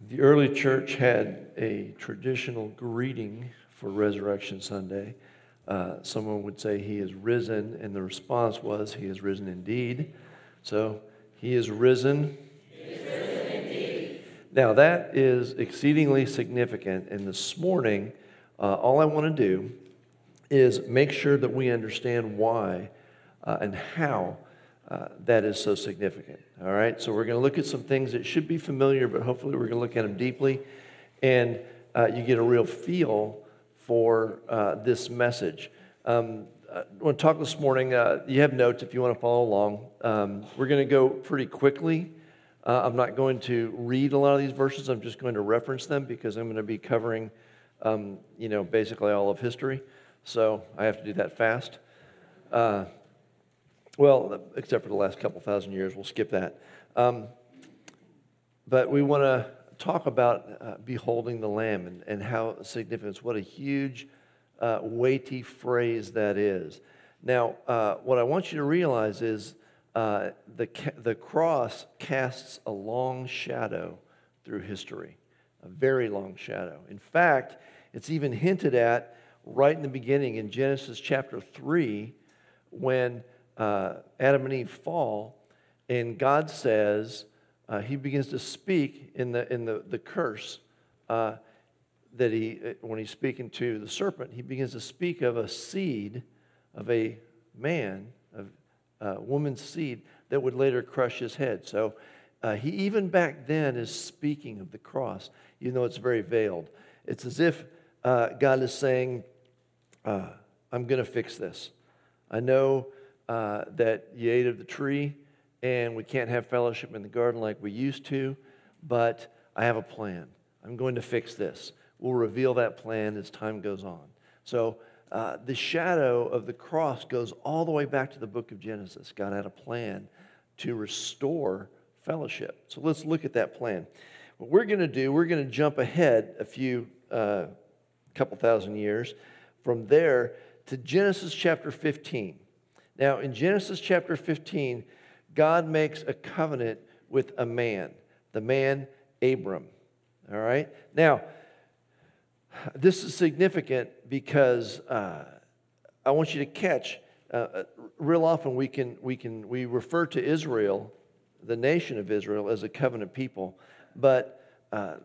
The early church had a traditional greeting for Resurrection Sunday. Someone would say, "He is risen," and the response was, "He is risen indeed." So, He is risen. He is risen indeed. Now, that is exceedingly significant, and this morning, all I want to do is make sure that we understand why and how that is so significant. All right, so we're going to look at some things that should be familiar, but hopefully we're going to look at them deeply, and you get a real feel for this message. I want to talk this morning. You have notes if you want to follow along. We're going to go pretty quickly. I'm not going to read a lot of these verses. I'm just going to reference them because I'm going to be covering, basically all of history. So I have to do that fast. Well, except for the last couple thousand years, we'll skip that. But we want to talk about beholding the Lamb and how significant, what a huge, weighty phrase that is. Now, what I want you to realize is the cross casts a long shadow through history, a very long shadow. In fact, it's even hinted at right in the beginning in Genesis chapter 3 when Adam and Eve fall, and God says, He begins to speak in the curse that when He's speaking to the serpent, He begins to speak of a seed of a man, of a woman's seed that would later crush his head. So He even back then is speaking of the cross, even though it's very veiled. It's as if God is saying, I'm going to fix this. I know that you ate of the tree and we can't have fellowship in the garden like we used to, but I have a plan. I'm going to fix this. We'll reveal that plan as time goes on. So the shadow of the cross goes all the way back to the book of Genesis. God had a plan to restore fellowship. So let's look at that plan. What we're going to do, we're going to jump ahead a couple thousand years from there to Genesis chapter 15. Now, in Genesis chapter 15, God makes a covenant with a man, the man Abram. All right? Now, this is significant because I want you to catch, real often we refer to Israel, the nation of Israel, as a covenant people, but God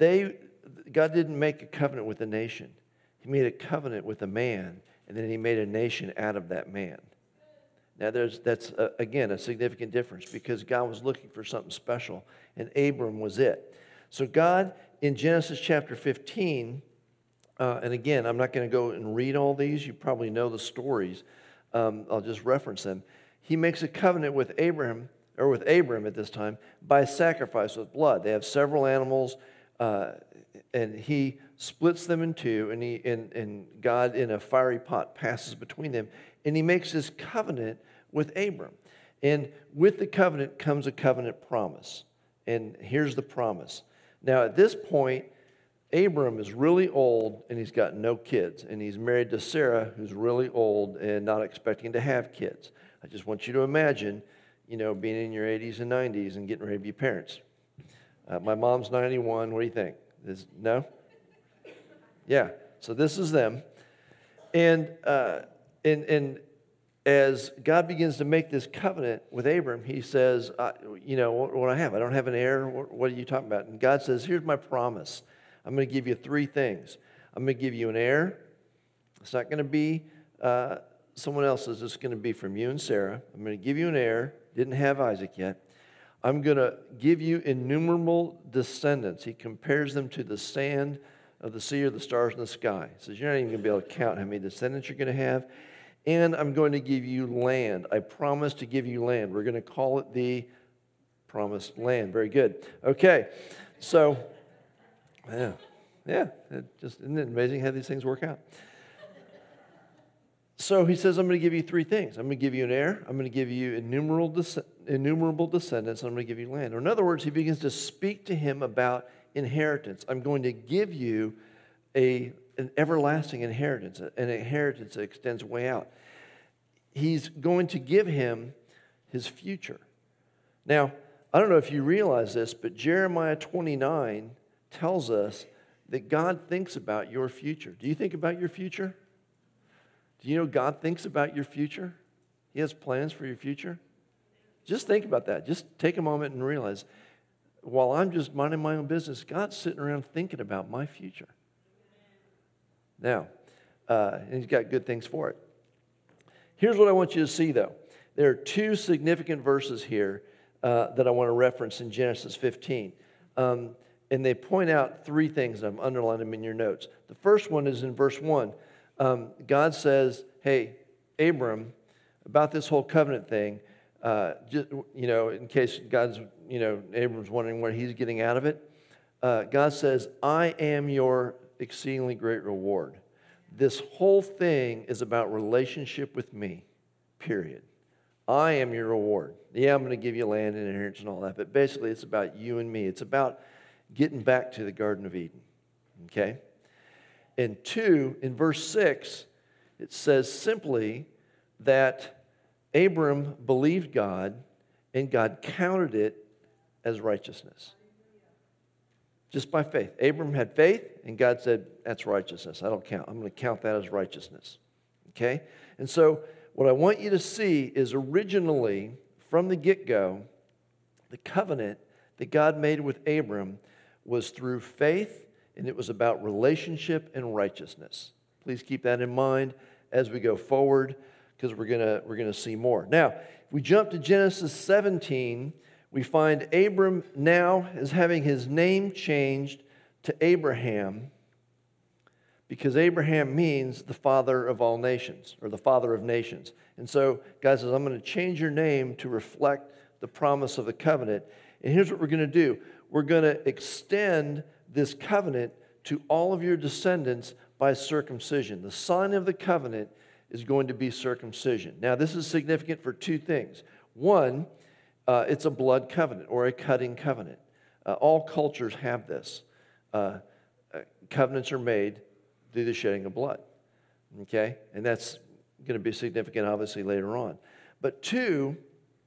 didn't make a covenant with a nation. He made a covenant with a man, and then He made a nation out of that man. Now, that's again, a significant difference because God was looking for something special, and Abram was it. So God, in Genesis chapter 15, and again, I'm not going to go and read all these. You probably know the stories. I'll just reference them. He makes a covenant with Abram at this time, by sacrifice with blood. They have several animals, and He splits them in two, and God in a fiery pot passes between them, and He makes this covenant with Abram. And with the covenant comes a covenant promise. And here's the promise. Now, at this point, Abram is really old, and he's got no kids. And he's married to Sarah, who's really old and not expecting to have kids. I just want you to imagine, being in your 80s and 90s and getting ready to be parents. My mom's 91. What do you think? No? Yeah. So this is them. And as God begins to make this covenant with Abram, He says, what do I have? I don't have an heir. What are you talking about? And God says, here's my promise. I'm going to give you three things. I'm going to give you an heir. It's not going to be someone else's. It's going to be from you and Sarah. I'm going to give you an heir. Didn't have Isaac yet. I'm going to give you innumerable descendants. He compares them to the sand of the sea or the stars in the sky. He says, you're not even going to be able to count how many descendants you're going to have. And I'm going to give you land. I promise to give you land. We're going to call it the promised land. Very good. Okay. So, yeah. Isn't it amazing how these things work out? So He says, I'm going to give you three things. I'm going to give you an heir. I'm going to give you innumerable descendants. And I'm going to give you land. Or in other words, He begins to speak to him about inheritance. I'm going to give you an everlasting inheritance, an inheritance that extends way out. He's going to give him his future. Now, I don't know if you realize this, but Jeremiah 29 tells us that God thinks about your future. Do you think about your future? Do you know God thinks about your future? He has plans for your future. Just think about that. Just take a moment and realize, while I'm just minding my own business, God's sitting around thinking about my future. Now, and He's got good things for it. Here's what I want you to see, though. There are two significant verses here that I want to reference in Genesis 15. And they point out three things. I've underlined them in your notes. The first one is in verse 1. God says, hey, Abram, about this whole covenant thing, just, in case God's, Abram's wondering what he's getting out of it, God says, I am your exceedingly great reward. This whole thing is about relationship with me, period. I am your reward. Yeah, I'm going to give you land and inheritance and all that, but basically it's about you and me. It's about getting back to the Garden of Eden, okay? And 2, in verse 6, it says simply that Abram believed God and God counted it as righteousness. Just by faith. Abram had faith, and God said, that's righteousness. I don't count. I'm going to count that as righteousness. Okay? And so what I want you to see is originally, from the get-go, the covenant that God made with Abram was through faith, and it was about relationship and righteousness. Please keep that in mind as we go forward, because we're gonna see more. Now, if we jump to Genesis 17, we find Abram now is having his name changed to Abraham, because Abraham means the father of all nations, or the father of nations. And so God says, I'm going to change your name to reflect the promise of the covenant. And here's what we're going to do. We're going to extend this covenant to all of your descendants by circumcision. The sign of the covenant is going to be circumcision. Now, this is significant for two things. One, it's a blood covenant or a cutting covenant. All cultures have this. Covenants are made through the shedding of blood. Okay? And that's going to be significant, obviously, later on. But 2,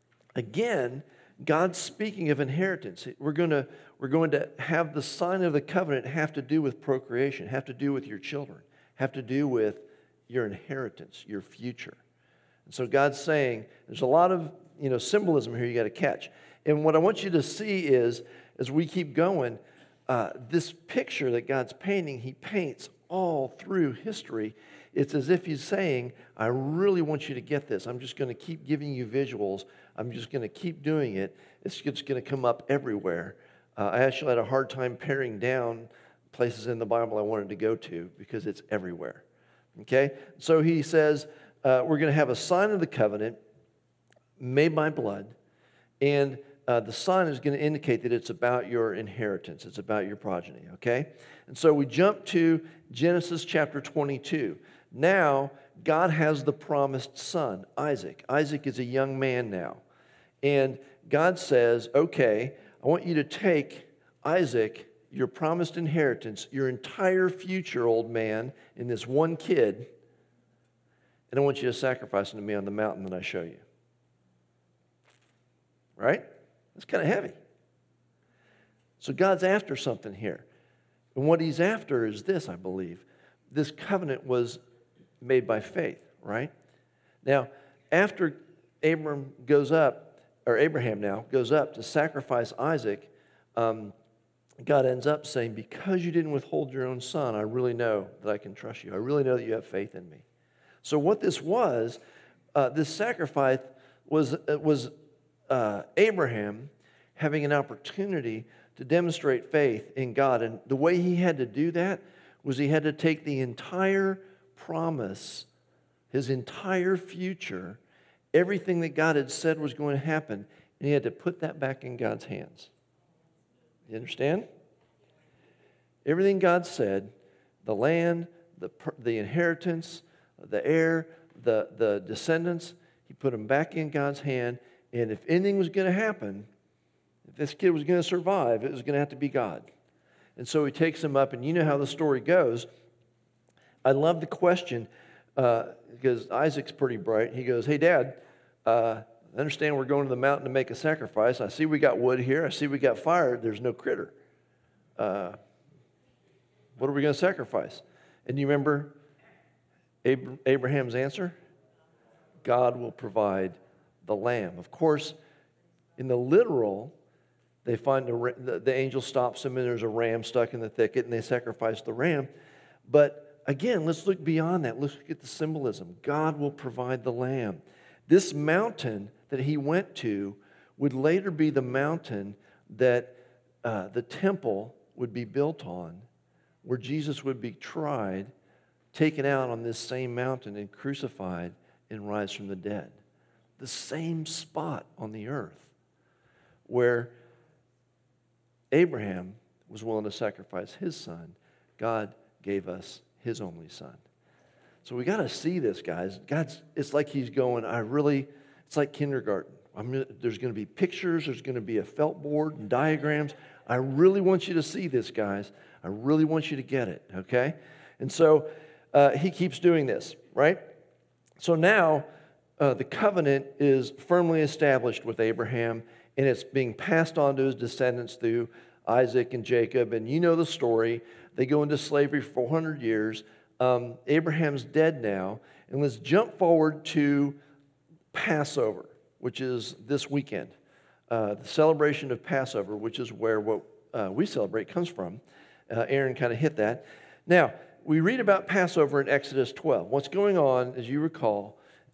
again, God's speaking of inheritance. We're going to have the sign of the covenant have to do with procreation, have to do with your children, have to do with your inheritance, your future. And so God's saying, there's a lot of symbolism here you got to catch. And what I want you to see is, as we keep going, this picture that God's painting, He paints all through history. It's as if He's saying, I really want you to get this. I'm just going to keep giving you visuals. I'm just going to keep doing it. It's just going to come up everywhere. I actually had a hard time paring down places in the Bible I wanted to go to because it's everywhere. Okay? So He says, we're going to have a sign of the covenant made by blood, and the sign is going to indicate that it's about your inheritance. It's about your progeny, okay? And so we jump to Genesis chapter 22. Now, God has the promised son, Isaac. Isaac is a young man now. And God says, okay, I want you to take Isaac, your promised inheritance, your entire future, old man, in this one kid, and I want you to sacrifice him to me on the mountain that I show you. Right? It's kind of heavy. So God's after something here. And what He's after is this, I believe. This covenant was made by faith, right? Now, after Abraham now goes up to sacrifice Isaac, God ends up saying, because you didn't withhold your own son, I really know that I can trust you. I really know that you have faith in me. So what this was, this sacrifice was Abraham having an opportunity to demonstrate faith in God. And the way he had to do that was he had to take the entire promise, his entire future, everything that God had said was going to happen, and he had to put that back in God's hands. You understand? Everything God said, the land, the inheritance, the heir, the descendants, He put them back in God's hand. And if anything was going to happen, if this kid was going to survive, it was going to have to be God. And so He takes him up, and you know how the story goes. I love the question, because Isaac's pretty bright. He goes, hey, Dad, I understand we're going to the mountain to make a sacrifice. I see we got wood here. I see we got fire. There's no critter. What are we going to sacrifice? And you remember Abraham's answer? God will provide the lamb. Of course, in the literal, they find the angel stops them and there's a ram stuck in the thicket and they sacrifice the ram. But again, let's look beyond that. Let's look at the symbolism. God will provide the lamb. This mountain that he went to would later be the mountain that the temple would be built on, where Jesus would be tried, taken out on this same mountain and crucified and rise from the dead. The same spot on the earth where Abraham was willing to sacrifice his son, God gave us his only son. So we got to see this, guys. It's like he's going, it's like kindergarten. There's going to be pictures, there's going to be a felt board and diagrams. I really want you to see this, guys. I really want you to get it, okay? And so he keeps doing this, right? So now the covenant is firmly established with Abraham, and it's being passed on to his descendants through Isaac and Jacob. And you know the story. They go into slavery for 400 years. Abraham's dead now. And let's jump forward to Passover, which is this weekend. The celebration of Passover, which is where what we celebrate comes from. Aaron kind of hit that. Now, we read about Passover in Exodus 12. What's going on, as you recall,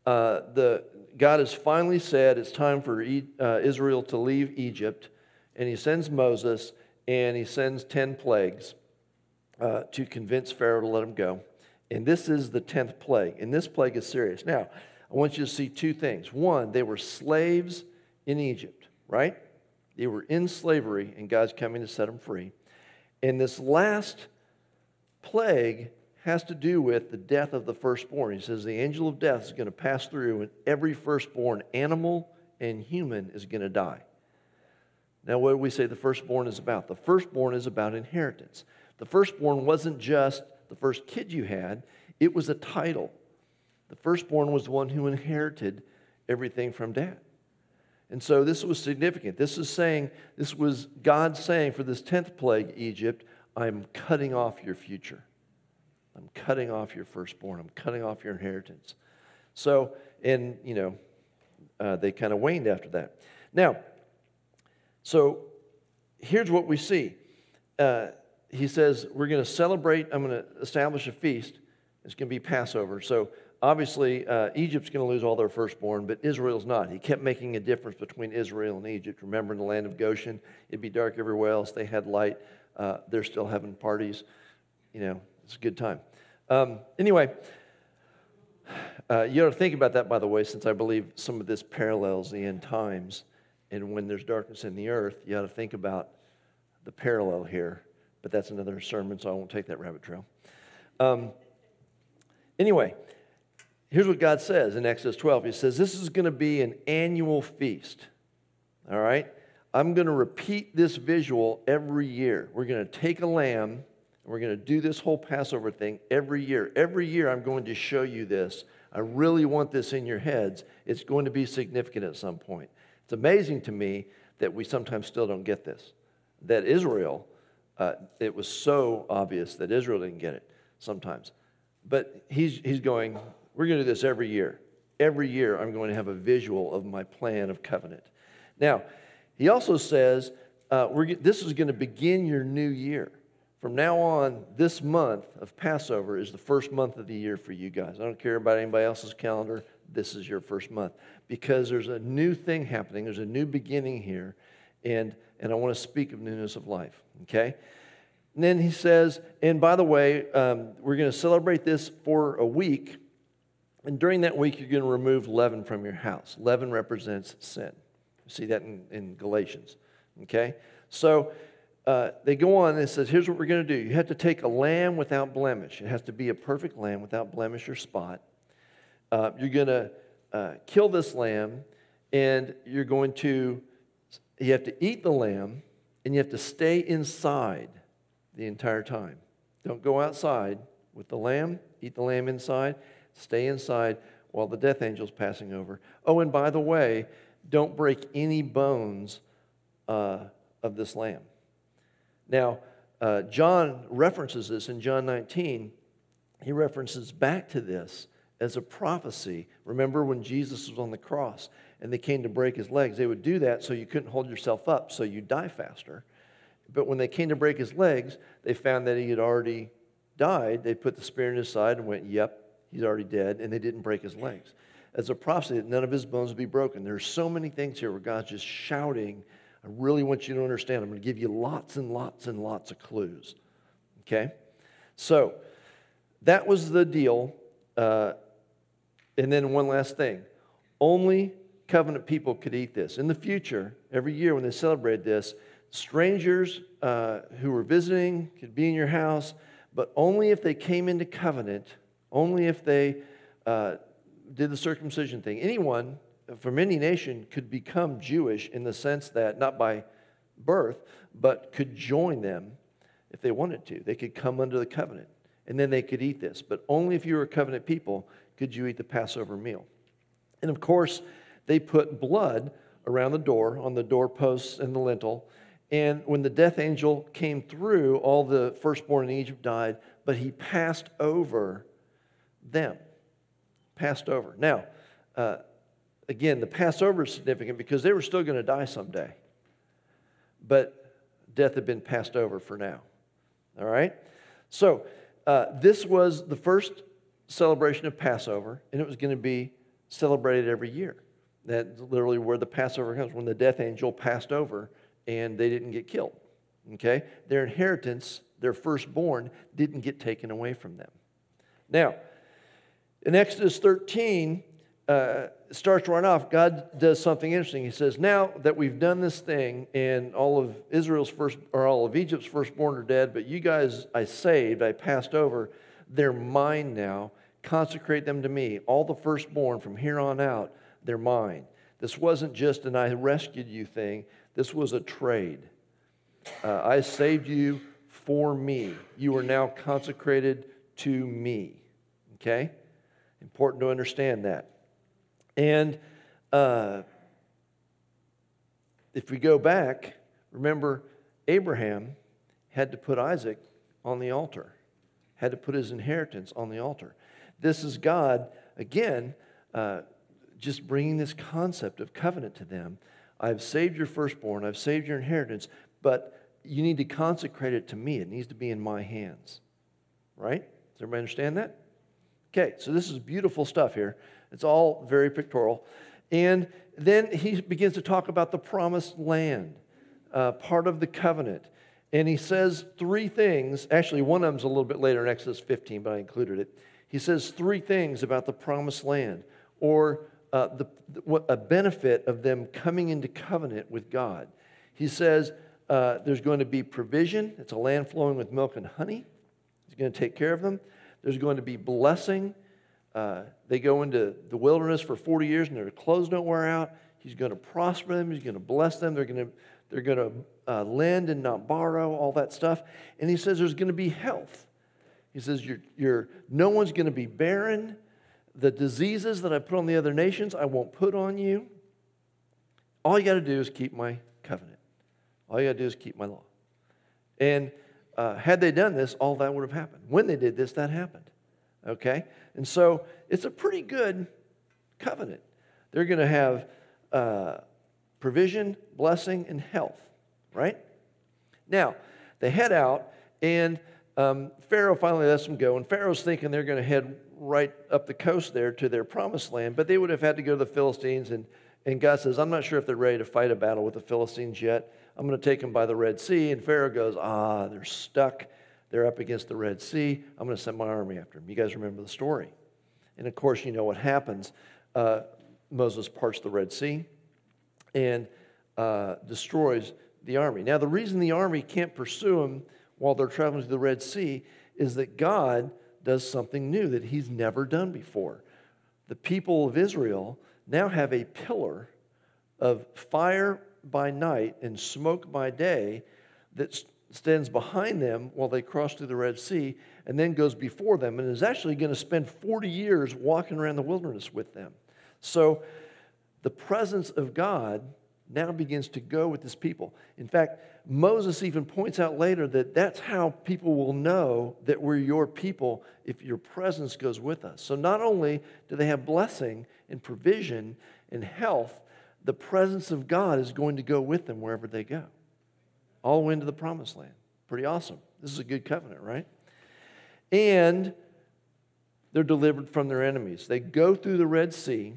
God has finally said it's time for Israel to leave Egypt, and he sends Moses, and he sends 10 plagues to convince Pharaoh to let him go. And this is the 10th plague, and this plague is serious. Now, I want you to see two things. One, they were slaves in Egypt, right? They were in slavery, and God's coming to set them free. And this last plague has to do with the death of the firstborn. He says the angel of death is going to pass through, and every firstborn animal and human is going to die. Now, what do we say the firstborn is about? The firstborn is about inheritance. The firstborn wasn't just the first kid you had, it was a title. The firstborn was the one who inherited everything from dad. And so this was significant. This was God saying for this 10th plague, Egypt, I'm cutting off your future. I'm cutting off your firstborn. I'm cutting off your inheritance. So, and, they kind of waned after that. Now, so here's what we see. He says, we're going to celebrate, I'm going to establish a feast. It's going to be Passover. So obviously, Egypt's going to lose all their firstborn, but Israel's not. He kept making a difference between Israel and Egypt. Remember, in the land of Goshen, it'd be dark everywhere else. They had light. They're still having parties. It's a good time. Anyway, you ought to think about that, by the way, since I believe some of this parallels the end times. And when there's darkness in the earth, you ought to think about the parallel here. But that's another sermon, so I won't take that rabbit trail. Anyway, here's what God says in Exodus 12. He says, this is going to be an annual feast. All right? I'm going to repeat this visual every year. We're going to take a lamb, and we're going to do this whole Passover thing every year. Every year I'm going to show you this. I really want this in your heads. It's going to be significant at some point. It's amazing to me that we sometimes still don't get this. That Israel, it was so obvious that Israel didn't get it sometimes. But he's going, we're going to do this every year. Every year I'm going to have a visual of my plan of covenant. Now, he also says, this is going to begin your new year. From now on, this month of Passover is the first month of the year for you guys. I don't care about anybody else's calendar. This is your first month. Because there's a new thing happening. There's a new beginning here. And I want to speak of newness of life. Okay? And then he says, and by the way, we're going to celebrate this for a week. And during that week, you're going to remove leaven from your house. Leaven represents sin. You see that in Galatians. Okay? So they go on and it says, here's what we're going to do. You have to take a lamb without blemish. It has to be a perfect lamb without blemish or spot. You're going to kill this lamb, and you have to eat the lamb, and you have to stay inside the entire time. Don't go outside with the lamb. Eat the lamb inside. Stay inside while the death angel's passing over. Oh, and by the way, don't break any bones of this lamb. Now, John references this in John 19. He references back to this as a prophecy. Remember when Jesus was on the cross and they came to break his legs? They would do that so you couldn't hold yourself up, so you'd die faster. But when they came to break his legs, they found that he had already died. They put the spear in his side and went, yep, he's already dead, and they didn't break his legs. As a prophecy that none of his bones would be broken. There's so many things here where God's just shouting, I really want you to understand. I'm going to give you lots and lots and lots of clues. Okay? So, that was the deal. And then one last thing. Only covenant people could eat this. In the future, every year when they celebrate this, strangers who were visiting could be in your house, but only if they came into covenant, only if they did the circumcision thing. Anyone from any nation could become Jewish in the sense that, not by birth, but could join them if they wanted to. They could come under the covenant, and then they could eat this. But only if you were a covenant people could you eat the Passover meal. And of course, they put blood around the door, on the doorposts and the lintel. And when the death angel came through, all the firstborn in Egypt died, but he passed over them. Passed over. Now, again, the Passover is significant because they were still going to die someday. But death had been passed over for now. All right? So, this was the first celebration of Passover, and it was going to be celebrated every year. That's literally where the Passover comes, when the death angel passed over and they didn't get killed. Okay? Their inheritance, their firstborn, didn't get taken away from them. Now, in Exodus 13, it starts right off, God does something interesting. He says, now that we've done this thing and all of all of Egypt's firstborn are dead, but you guys I saved, I passed over, they're mine now. Consecrate them to me. All the firstborn from here on out, they're mine. This wasn't just an I rescued you thing. This was a trade. I saved you for me. You are now consecrated to me. Okay? Important to understand that. And if we go back, remember Abraham had to put Isaac on the altar, had to put his inheritance on the altar. This is God, again, just bringing this concept of covenant to them. I've saved your firstborn, I've saved your inheritance, but you need to consecrate it to me. It needs to be in my hands. Right? Does everybody understand that? Okay, so this is beautiful stuff here. It's all very pictorial. And then he begins to talk about the promised land, part of the covenant. And he says three things. Actually, one of them's a little bit later in Exodus 15, but I included it. He says three things about the promised land, or what a benefit of them coming into covenant with God. He says there's going to be provision. It's a land flowing with milk and honey. He's going to take care of them. There's going to be blessing. They go into the wilderness for 40 years and their clothes don't wear out. He's going to prosper them. He's going to bless them. They're going to lend and not borrow, all that stuff. And he says there's going to be health. He says no one's going to be barren. The diseases that I put on the other nations, I won't put on you. All you got to do is keep my covenant. All you got to do is keep my law. And had they done this, all that would have happened. When they did this, that happened. Okay? And so it's a pretty good covenant. They're going to have provision, blessing, and health. Right? Now, they head out, and Pharaoh finally lets them go. And Pharaoh's thinking they're going to head right up the coast there to their promised land, but they would have had to go to the Philistines. And God says, I'm not sure if they're ready to fight a battle with the Philistines yet. I'm going to take them by the Red Sea. And Pharaoh goes, they're stuck. They're up against the Red Sea. I'm going to send my army after them. You guys remember the story. And of course, you know what happens. Moses parts the Red Sea and destroys the army. Now, the reason the army can't pursue them while they're traveling to the Red Sea is that God does something new that he's never done before. The people of Israel now have a pillar of fire by night and smoke by day that stands behind them while they cross through the Red Sea and then goes before them and is actually going to spend 40 years walking around the wilderness with them. So the presence of God now begins to go with this people. In fact, Moses even points out later that that's how people will know that we're your people if your presence goes with us. So not only do they have blessing and provision and health, the presence of God is going to go with them wherever they go, all the way into the promised land. Pretty awesome. This is a good covenant, right? And they're delivered from their enemies. They go through the Red Sea.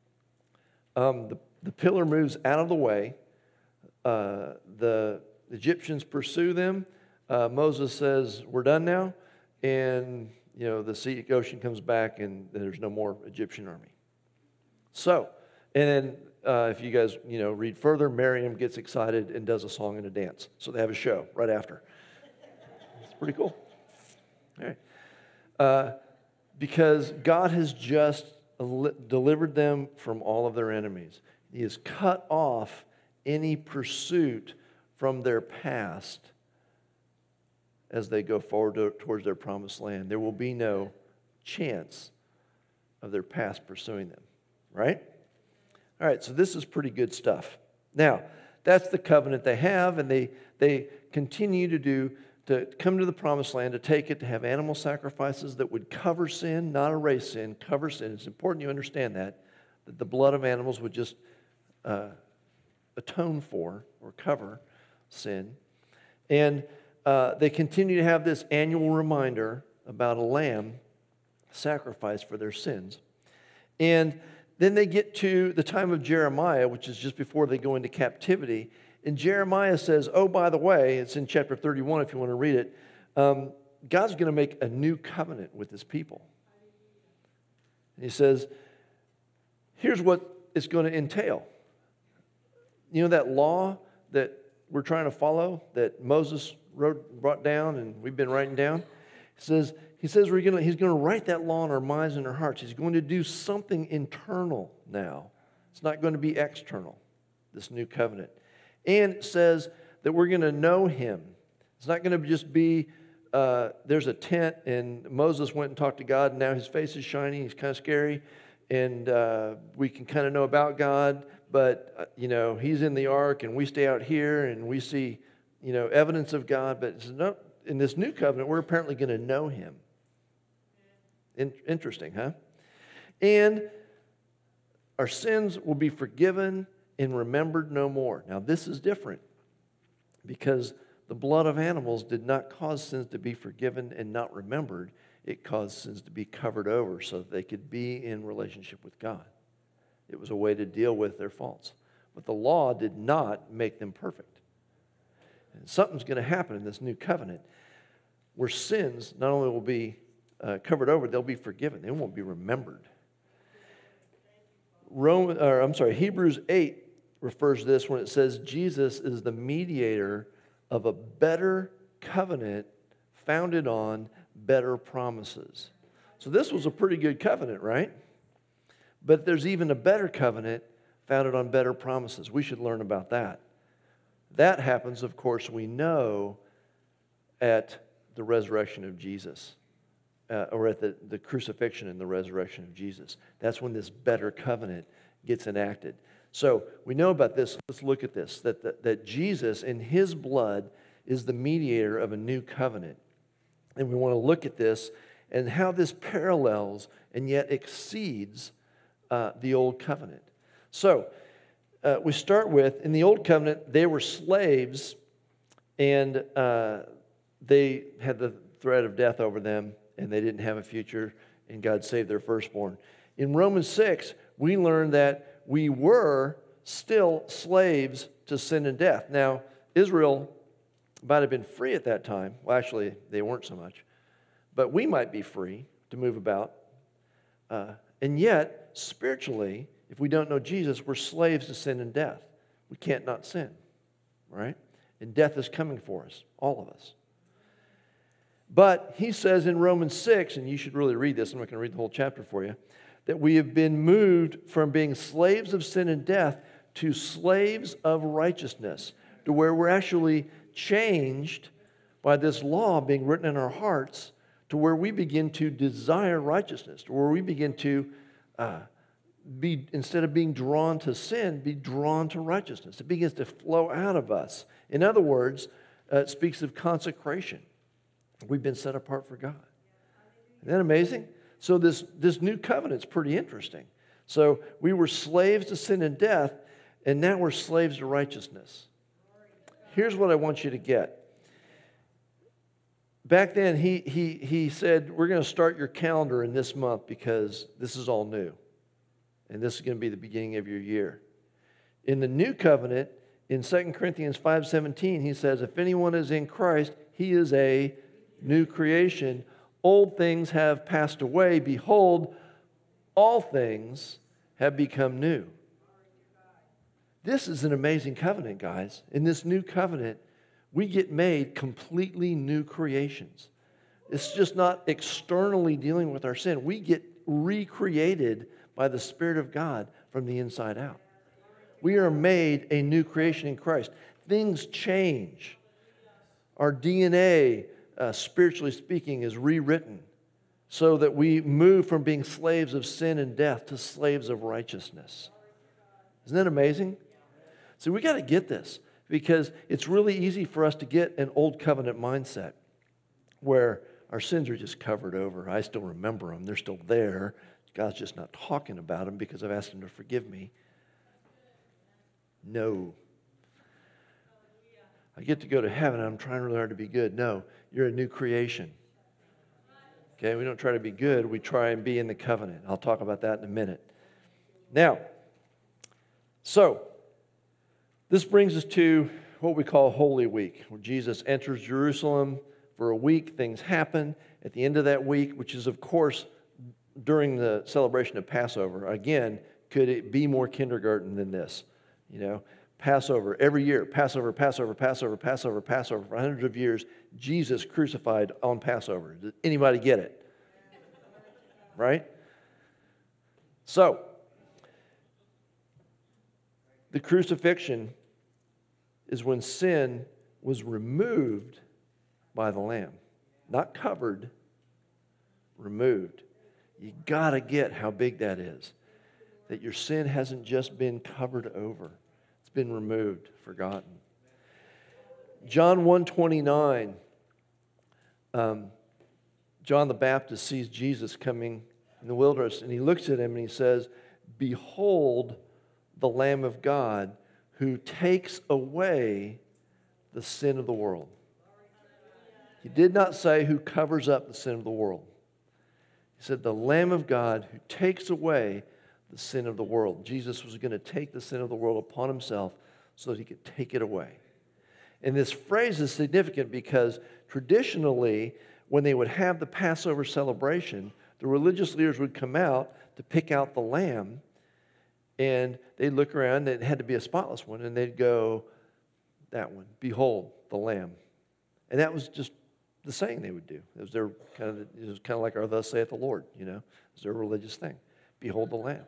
The pillar moves out of the way. The Egyptians pursue them. Moses says, we're done now. And, the ocean comes back and there's no more Egyptian army. So, and then if you guys, read further, Miriam gets excited and does a song and a dance. So they have a show right after. It's pretty cool. All right. Because God has just delivered them from all of their enemies. He has cut off any pursuit from their past as they go forward towards their promised land. There will be no chance of their past pursuing them, right? All right, so this is pretty good stuff. Now, that's the covenant they have, and they continue to come to the promised land, to take it, to have animal sacrifices that would cover sin, not erase sin, cover sin. It's important you understand that the blood of animals would just atone for or cover sin. And they continue to have this annual reminder about a lamb sacrificed for their sins. And then they get to the time of Jeremiah, which is just before they go into captivity. And Jeremiah says, oh, by the way, it's in chapter 31 if you want to read it, God's going to make a new covenant with his people. And he says, here's what it's going to entail. You know that law that we're trying to follow, that Moses brought down and we've been writing down? He says he's going to write that law in our minds and our hearts. He's going to do something internal now. It's not going to be external, this new covenant. And it says that we're going to know him. It's not going to just be, there's a tent and Moses went and talked to God and now his face is shining, he's kind of scary, and we can kind of know about God, but, he's in the ark and we stay out here and we see, evidence of God, but it's not, in this new covenant, we're apparently going to know him. Interesting, huh? And our sins will be forgiven and remembered no more. Now, this is different because the blood of animals did not cause sins to be forgiven and not remembered. It caused sins to be covered over so that they could be in relationship with God. It was a way to deal with their faults. But the law did not make them perfect. And something's going to happen in this new covenant where sins not only will be covered over, they'll be forgiven. They won't be remembered. Hebrews 8 refers to this when it says Jesus is the mediator of a better covenant founded on better promises. So this was a pretty good covenant, right? But there's even a better covenant founded on better promises. We should learn about that. That happens, of course, we know at the resurrection of Jesus, or at the crucifixion and the resurrection of Jesus. That's when this better covenant gets enacted. So we know about this. Let's look at this, that Jesus in his blood is the mediator of a new covenant. And we want to look at this and how this parallels and yet exceeds the old covenant. So we start with, in the old covenant, they were slaves and they had the threat of death over them and they didn't have a future, and God saved their firstborn. In Romans 6, we learn that we were still slaves to sin and death. Now, Israel might have been free at that time. Well, actually, they weren't so much. But we might be free to move about. And yet, spiritually, if we don't know Jesus, we're slaves to sin and death. We can't not sin, right? And death is coming for us, all of us. But he says in Romans 6, and you should really read this, I'm not going to read the whole chapter for you, that we have been moved from being slaves of sin and death to slaves of righteousness, to where we're actually changed by this law being written in our hearts, to where we begin to desire righteousness, to where we begin to instead of being drawn to sin, be drawn to righteousness. It begins to flow out of us. In other words, it speaks of consecration. We've been set apart for God. Isn't that amazing? So this new covenant's pretty interesting. So we were slaves to sin and death, and now we're slaves to righteousness. Here's what I want you to get. Back then, he said, we're going to start your calendar in this month because this is all new. And this is going to be the beginning of your year. In the new covenant, in 2 Corinthians 5:17, he says, if anyone is in Christ, he is a new creation. Old things have passed away. Behold, all things have become new. This is an amazing covenant, guys. In this new covenant, we get made completely new creations. It's just not externally dealing with our sin. We get recreated by the Spirit of God from the inside out. We are made a new creation in Christ. Things change. Our DNA, spiritually speaking, is rewritten so that we move from being slaves of sin and death to slaves of righteousness. Isn't that amazing? So we got to get this because it's really easy for us to get an old covenant mindset where our sins are just covered over. I still remember them. They're still there. God's just not talking about them because I've asked him to forgive me. No. I get to go to heaven and I'm trying really hard to be good. No, you're a new creation. Okay, we don't try to be good. We try and be in the covenant. I'll talk about that in a minute. Now, so this brings us to what we call Holy Week, where Jesus enters Jerusalem for a week. Things happen at the end of that week, which is, of course, during the celebration of Passover. Again, could it be more kindergarten than this? You know, Passover, every year, Passover, Passover, Passover, Passover, Passover, for hundreds of years, Jesus crucified on Passover. Does anybody get it? Right? So, the crucifixion is when sin was removed by the Lamb. Not covered, removed. You got to get how big that is. That your sin hasn't just been covered over. It's been removed, forgotten. John 1:29, John the Baptist sees Jesus coming in the wilderness, and he looks at him and he says, behold the Lamb of God who takes away the sin of the world. He did not say who covers up the sin of the world. He said, the Lamb of God who takes away the sin of the world. Jesus was going to take the sin of the world upon himself so that he could take it away. And this phrase is significant because traditionally, when they would have the Passover celebration, the religious leaders would come out to pick out the lamb, and they'd look around, and it had to be a spotless one, and they'd go, that one, behold, the lamb. And that was just the saying they would do. It was kind of like our thus saith the Lord, you know. It was their religious thing. Behold the Lamb.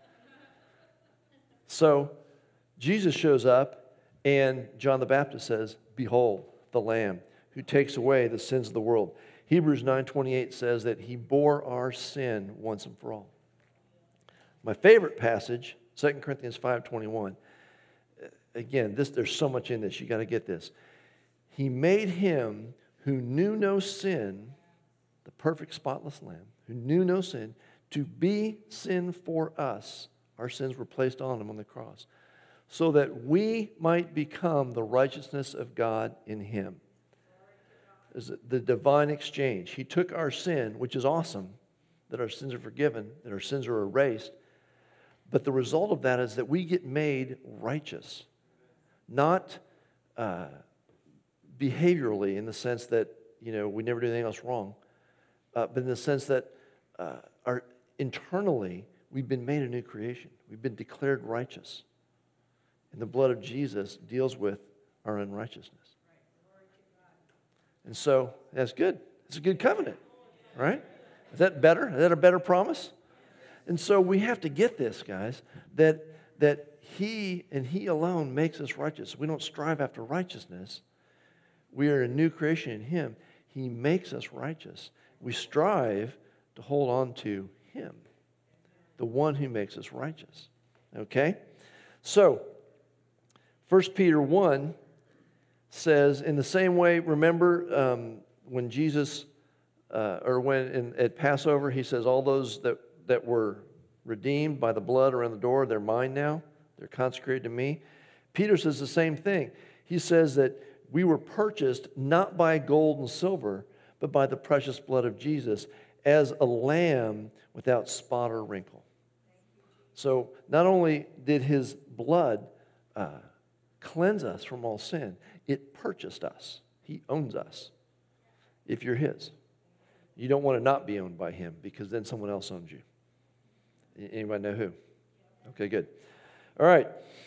So Jesus shows up and John the Baptist says, behold the Lamb who takes away the sins of the world. Hebrews 9:28 says that he bore our sin once and for all. My favorite passage, 2 Corinthians 5:21. Again, there's so much in this. You got to get this. He made him who knew no sin, the perfect spotless Lamb, who knew no sin, to be sin for us. Our sins were placed on him on the cross, so that we might become the righteousness of God in him. Is the divine exchange. He took our sin, which is awesome, that our sins are forgiven, that our sins are erased, but the result of that is that we get made righteous, not behaviorally, in the sense that, you know, we never do anything else wrong, but in the sense that internally, we've been made a new creation. We've been declared righteous. And the blood of Jesus deals with our unrighteousness. And so, that's good. It's a good covenant, right? Is that better? Is that a better promise? And so we have to get this, guys, that he and he alone makes us righteous. We don't strive after righteousness. We are a new creation in him. He makes us righteous. We strive to hold on to him, the one who makes us righteous. Okay? So, 1 Peter 1 says, in the same way, remember when Jesus, at Passover, he says, all those that were redeemed by the blood around the door, they're mine now. They're consecrated to me. Peter says the same thing. He says that we were purchased not by gold and silver, but by the precious blood of Jesus, as a lamb without spot or wrinkle. So not only did his blood cleanse us from all sin, it purchased us. He owns us if you're his. You don't want to not be owned by him, because then someone else owns you. Anybody know who? Okay, good. All right.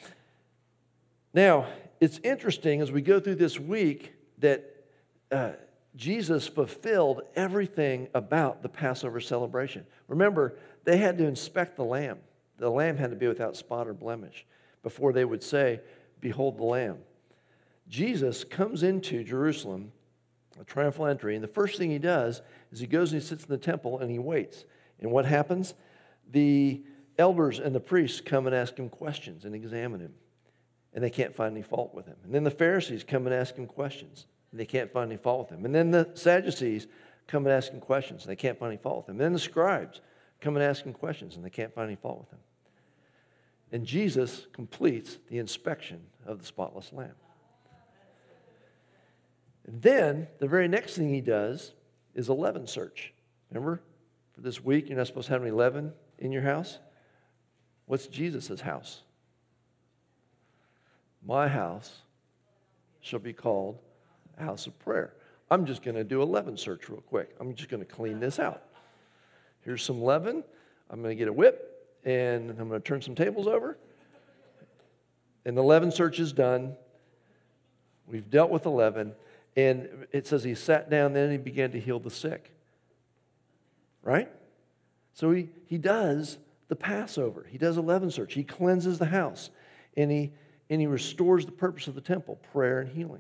Now, it's interesting as we go through this week that Jesus fulfilled everything about the Passover celebration. Remember, they had to inspect the lamb. The lamb had to be without spot or blemish before they would say, "Behold the lamb." Jesus comes into Jerusalem, a triumphal entry, and the first thing he does is he goes and he sits in the temple and he waits. And what happens? The elders and the priests come and ask him questions and examine him, and they can't find any fault with him. And then the Pharisees come and ask him questions, and they can't find any fault with him. And then the Sadducees come and ask him questions, and they can't find any fault with him. And then the scribes come and ask him questions, and they can't find any fault with him. And Jesus completes the inspection of the spotless lamb. And then the very next thing he does is a leaven search. Remember, for this week, you're not supposed to have any leaven in your house. What's Jesus' house? My house shall be called a house of prayer. I'm just going to do a leaven search real quick. I'm just going to clean this out. Here's some leaven. I'm going to get a whip, and I'm going to turn some tables over. And the leaven search is done. We've dealt with the leaven. And it says he sat down then and he began to heal the sick. Right? So he does the Passover. He does a leaven search. He cleanses the house. And he restores the purpose of the temple, prayer and healing.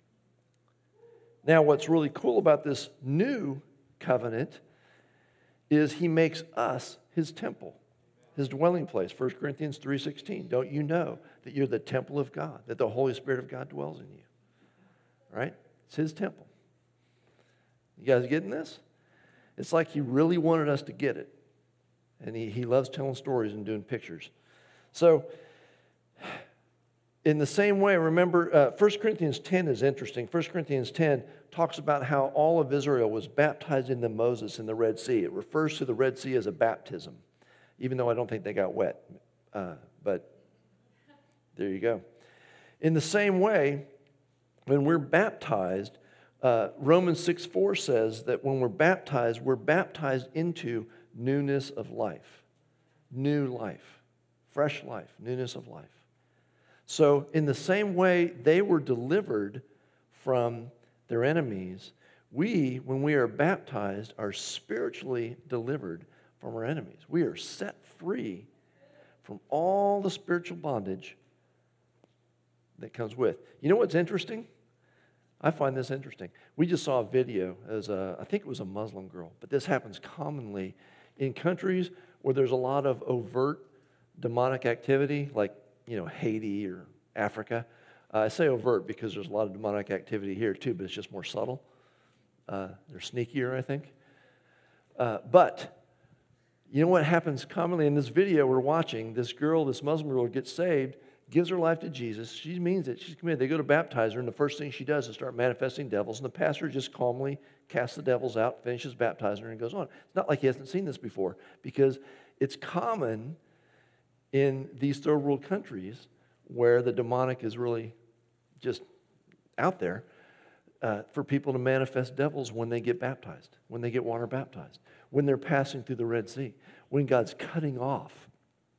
Now, what's really cool about this new covenant is he makes us his temple, his dwelling place. 1 Corinthians 3:16. Don't you know that you're the temple of God, that the Holy Spirit of God dwells in you? Right? It's his temple. You guys getting this? It's like he really wanted us to get it. And he loves telling stories and doing pictures. So, in the same way, remember, 1 Corinthians 10 is interesting. 1 Corinthians 10 talks about how all of Israel was baptized into Moses in the Red Sea. It refers to the Red Sea as a baptism, even though I don't think they got wet. But there you go. In the same way, when we're baptized, Romans 6:4 says that when we're baptized into newness of life. New life. Fresh life. Newness of life. So in the same way they were delivered from their enemies, we, when we are baptized, are spiritually delivered from our enemies. We are set free from all the spiritual bondage that comes with. You know what's interesting? I find this interesting. We just saw a video as I think it was a Muslim girl, but this happens commonly in countries where there's a lot of overt demonic activity, like Haiti or Africa. I say overt because there's a lot of demonic activity here too, but it's just more subtle. They're sneakier, I think. But you know what happens commonly in this video we're watching? This Muslim girl gets saved, gives her life to Jesus. She means it. She's committed. They go to baptize her, and the first thing she does is start manifesting devils. And the pastor just calmly casts the devils out, finishes baptizing her, and goes on. It's not like he hasn't seen this before, because it's common in these third world countries where the demonic is really just out there for people to manifest devils when they get baptized, when they get water baptized, when they're passing through the Red Sea, when God's cutting off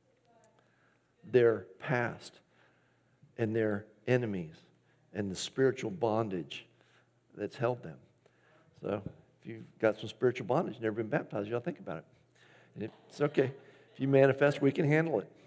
their past and their enemies and the spiritual bondage that's held them. So if you've got some spiritual bondage, never been baptized, you ought to think about it. And it's okay. If you manifest, we can handle it.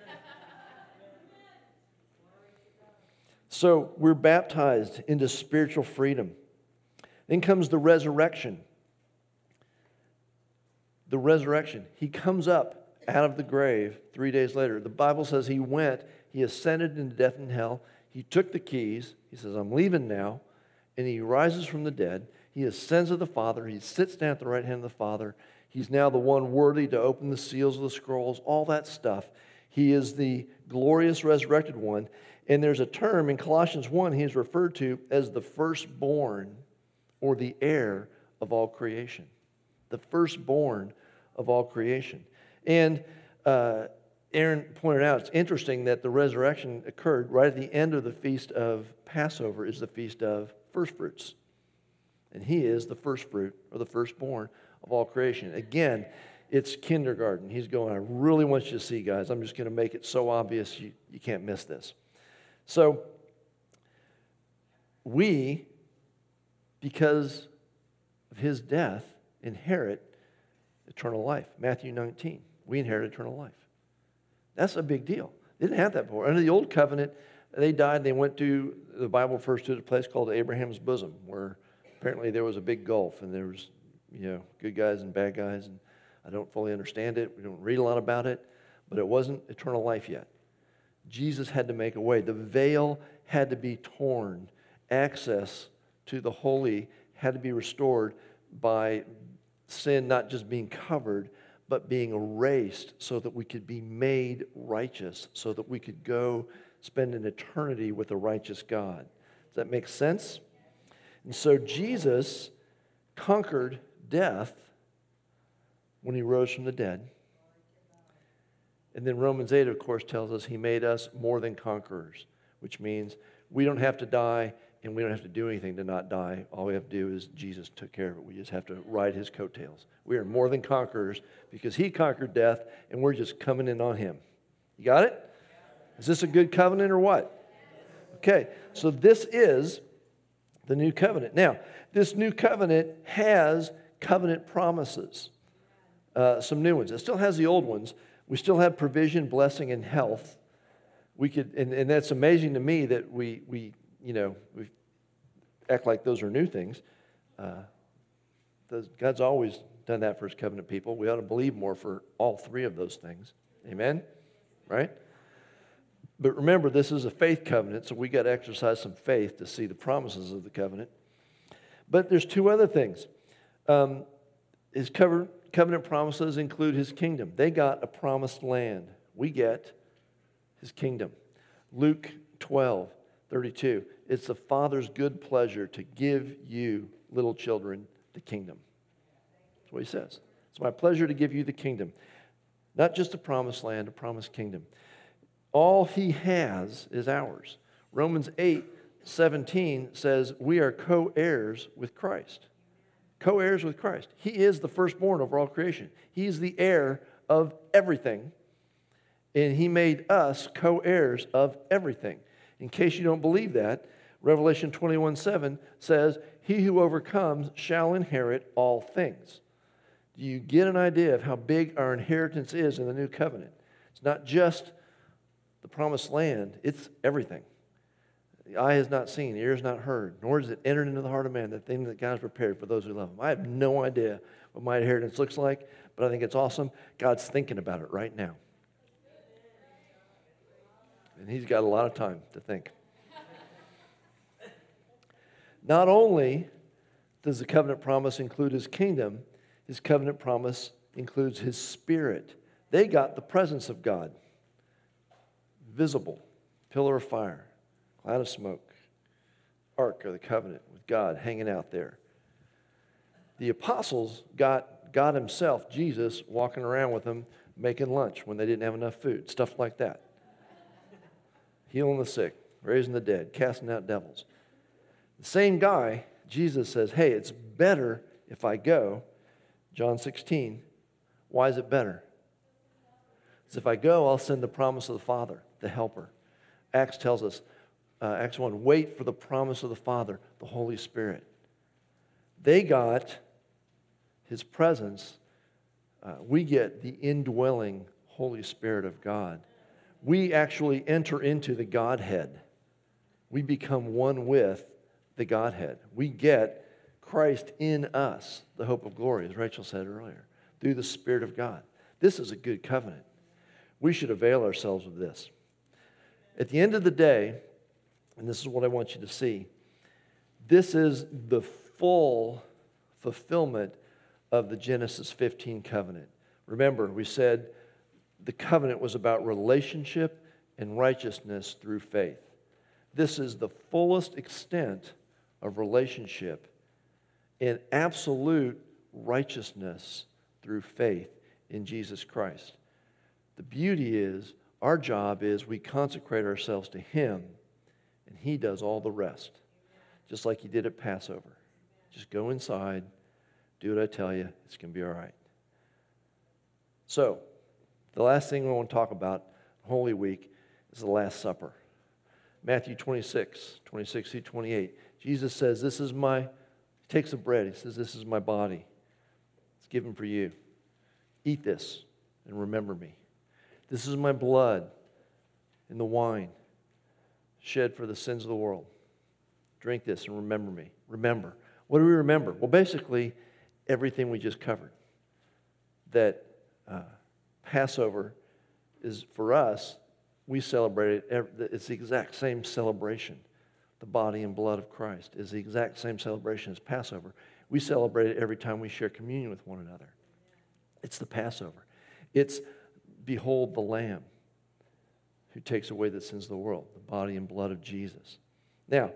So we're baptized into spiritual freedom. Then comes the resurrection. The resurrection. He comes up out of the grave 3 days later. The Bible says he went, he ascended into death and hell. He took the keys. He says, I'm leaving now. And he rises from the dead. He ascends to the Father. He sits down at the right hand of the Father. He's now the one worthy to open the seals of the scrolls, all that stuff. He is the glorious resurrected one. And there's a term in Colossians 1 he is referred to as the firstborn or the heir of all creation. The firstborn of all creation. And Aaron pointed out, it's interesting that the resurrection occurred right at the end of the feast of Passover is the feast of first fruits. And he is the first fruit or the firstborn of all creation. Again, it's kindergarten. He's going, I really want you to see, guys. I'm just going to make it so obvious you can't miss this. So, we, because of his death, inherit eternal life. Matthew 19, we inherit eternal life. That's a big deal. They didn't have that before. Under the old covenant, they died. They went to, the Bible refers to a place called Abraham's bosom, where apparently there was a big gulf, and there was, good guys and bad guys, and I don't fully understand it. We don't read a lot about it, but it wasn't eternal life yet. Jesus had to make a way. The veil had to be torn. Access to the holy had to be restored by sin not just being covered, but being erased so that we could be made righteous, so that we could go spend an eternity with a righteous God. Does that make sense? And so Jesus conquered death when he rose from the dead. And then Romans 8, of course, tells us he made us more than conquerors, which means we don't have to die and we don't have to do anything to not die. All we have to do is Jesus took care of it. We just have to ride his coattails. We are more than conquerors because he conquered death and we're just coming in on him. You got it? Is this a good covenant or what? Okay, so this is the new covenant. Now, this new covenant has covenant promises, some new ones. It still has the old ones. We still have provision, blessing, and health. We could, and that's amazing to me that we act like those are new things. God's always done that for his covenant people. We ought to believe more for all three of those things. Amen? Right? But remember, this is a faith covenant, so we got to exercise some faith to see the promises of the covenant. But there's two other things. His covenant promises include his kingdom. They got a promised land. We get his kingdom. Luke 12:32. It's the Father's good pleasure to give you, little children, the kingdom. That's what he says. It's my pleasure to give you the kingdom. Not just a promised land, a promised kingdom. All he has is ours. Romans 8:17 says we are co-heirs with Christ. Co-heirs with Christ. He is the firstborn over all creation. He's the heir of everything. And he made us co-heirs of everything. In case you don't believe that, Revelation 21:7 says, he who overcomes shall inherit all things. Do you get an idea of how big our inheritance is in the new covenant? It's not just the promised land, it's everything. The eye has not seen, the ear has not heard, nor has it entered into the heart of man, the thing that God has prepared for those who love him. I have no idea what my inheritance looks like, but I think it's awesome. God's thinking about it right now. And he's got a lot of time to think. Not only does the covenant promise include his kingdom, his covenant promise includes his spirit. They got the presence of God. Visible, pillar of fire, cloud of smoke, ark of the covenant with God hanging out there. The apostles got God himself, Jesus, walking around with them, making lunch when they didn't have enough food, stuff like that. Healing the sick, raising the dead, casting out devils. The same guy, Jesus says, hey, it's better if I go. John 16. Why is it better? Because if I go, I'll send the promise of the Father, the helper. Acts tells us, Acts 1, wait for the promise of the Father, the Holy Spirit. They got his presence. We get the indwelling Holy Spirit of God. We actually enter into the Godhead. We become one with the Godhead. We get Christ in us, the hope of glory, as Rachel said earlier, through the Spirit of God. This is a good covenant. We should avail ourselves of this. At the end of the day, and this is what I want you to see, this is the full fulfillment of the Genesis 15 covenant. Remember, we said the covenant was about relationship and righteousness through faith. This is the fullest extent of relationship and absolute righteousness through faith in Jesus Christ. The beauty is, our job is we consecrate ourselves to Him, and He does all the rest, just like He did at Passover. Just go inside, do what I tell you, it's going to be all right. So, the last thing we want to talk about, Holy Week, is the Last Supper. Matthew 26 through 28. Jesus says, he takes the bread, He says, this is my body. It's given for you. Eat this and remember me. This is my blood in the wine shed for the sins of the world. Drink this and remember me. Remember. What do we remember? Well, basically, everything we just covered. That Passover is, for us, we celebrate it. It's the exact same celebration. The body and blood of Christ is the exact same celebration as Passover. We celebrate it every time we share communion with one another. It's the Passover. It's, behold the Lamb who takes away the sins of the world, the body and blood of Jesus. Now,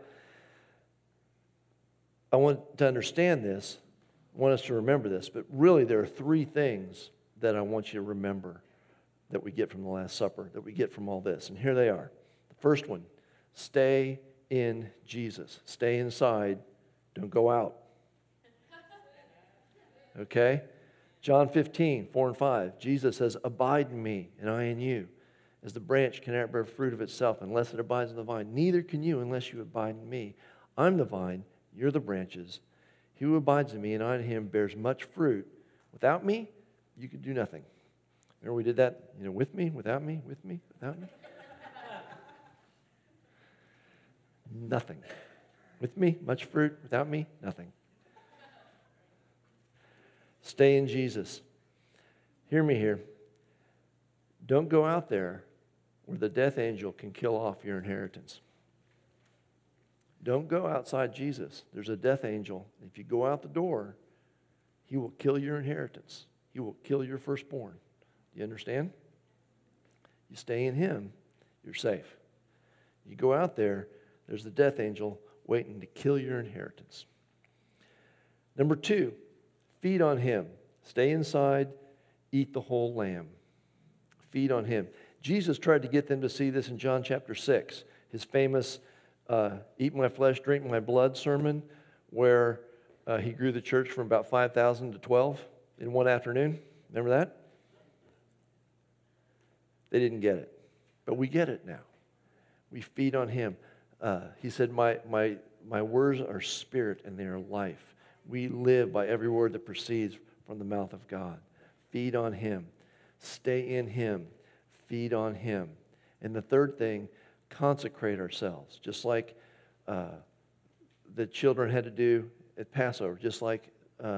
I want to understand this. I want us to remember this, but really there are three things that I want you to remember that we get from the Last Supper, that we get from all this. And here they are. The first one, stay in Jesus. Stay inside. Don't go out. Okay? John 15, 4 and 5. Jesus says, abide in me, and I in you. As the branch cannot bear fruit of itself unless it abides in the vine, neither can you unless you abide in me. I'm the vine, you're the branches. He who abides in me and I in him bears much fruit. Without me, you can do nothing. Remember we did that, with me, without me, with me, without me? Nothing. With me, much fruit. Without me, nothing. Stay in Jesus. Hear me here. Don't go out there where the death angel can kill off your inheritance. Don't go outside Jesus. There's a death angel. If you go out the door, he will kill your inheritance. He will kill your firstborn. Do you understand? You stay in him, you're safe. You go out there, there's the death angel waiting to kill your inheritance. Number 2, feed on him. Stay inside, eat the whole lamb. Feed on him. Jesus tried to get them to see this in John chapter 6, his famous eat my flesh, drink my blood sermon, where he grew the church from about 5,000 to 12 in one afternoon. Remember that? They didn't get it, but we get it now. We feed on him. He said, my words are spirit and they are life. We live by every word that proceeds from the mouth of God. Feed on him. Stay in him. Feed on him. And the third thing, consecrate ourselves, just like the children had to do at Passover, just like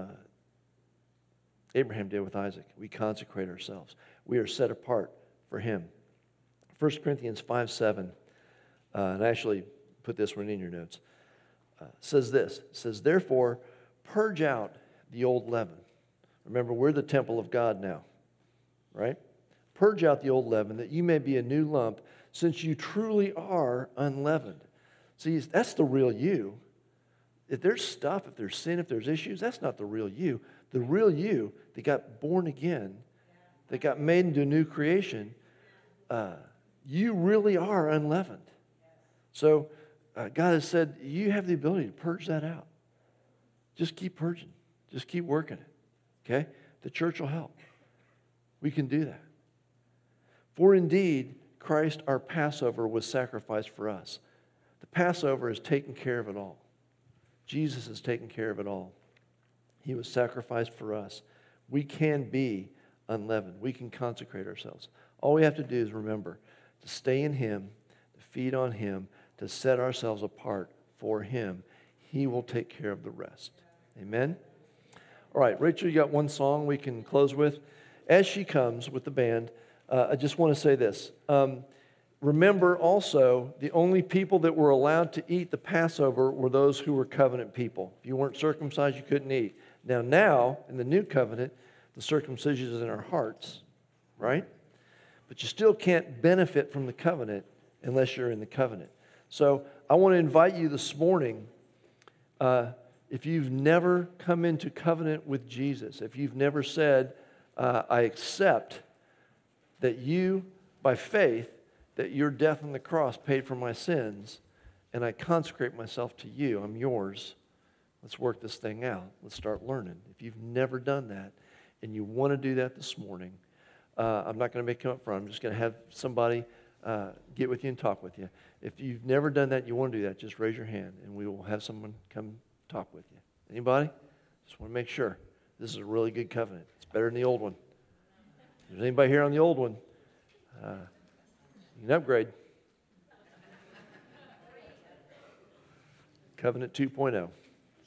Abraham did with Isaac. We consecrate ourselves. We are set apart for him. 1 Corinthians 5:7, and I actually put this one in your notes, says this. It says, therefore, purge out the old leaven. Remember, we're the temple of God now, right? Purge out the old leaven, that you may be a new lump, since you truly are unleavened. See, that's the real you. If there's stuff, if there's sin, if there's issues, that's not the real you. The real you that got born again, that got made into a new creation, you really are unleavened. So God has said, you have the ability to purge that out. Just keep purging. Just keep working it. Okay? The church will help. We can do that. For indeed, Christ, our Passover, was sacrificed for us. The Passover has taken care of it all. Jesus has taken care of it all. He was sacrificed for us. We can be unleavened. We can consecrate ourselves. All we have to do is remember to stay in him, to feed on him, to set ourselves apart for him. He will take care of the rest. Amen? All right, Rachel, you got one song we can close with. as she comes with the band, I just want to say this. Remember also, the only people that were allowed to eat the Passover were those who were covenant people. If you weren't circumcised, you couldn't eat. Now, in the new covenant, the circumcision is in our hearts, right? But you still can't benefit from the covenant unless you're in the covenant. So I want to invite you this morning, if you've never come into covenant with Jesus, if you've never said, I accept that you, by faith, that your death on the cross paid for my sins, and I consecrate myself to you, I'm yours. Let's work this thing out. Let's start learning. If you've never done that, and you want to do that this morning, I'm not going to make you up front. I'm just going to have somebody get with you and talk with you. If you've never done that and you want to do that, just raise your hand, and we will have someone come talk with you. Anybody? Just want to make sure. This is a really good covenant. It's better than the old one. If there's anybody here on the old one, you can upgrade. Covenant 2.0.